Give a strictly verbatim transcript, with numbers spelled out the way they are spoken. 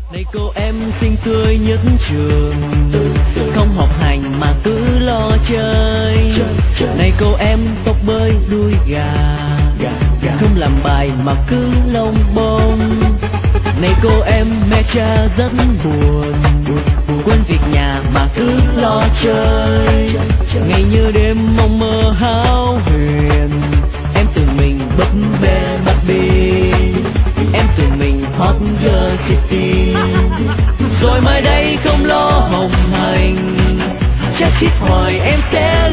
Này cô em xinh tươi nhất trường, không học hành mà cứ lo chơi. Này cô em tóc bơi đuôi gà, không làm bài mà cứ lông bông. Này cô em mẹ cha rất buồn, quên việc nhà mà cứ lo chơi. Ngày như đêm mong mơ hão huyền, em tự mình bấp bê bắt bi, em tự mình hot girl city. Rồi mai đây không lo hồng hành, chắc chít hỏi em sẽ